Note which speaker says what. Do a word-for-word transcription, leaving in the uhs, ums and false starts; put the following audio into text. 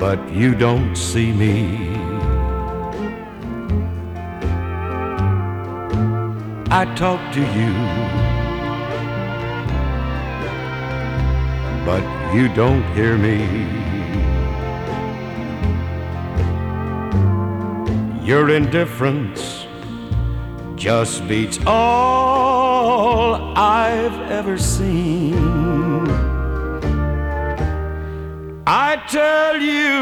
Speaker 1: but you don't see me. I talk to you, but you don't hear me. Your indifference just beats all I've ever seen. I tell you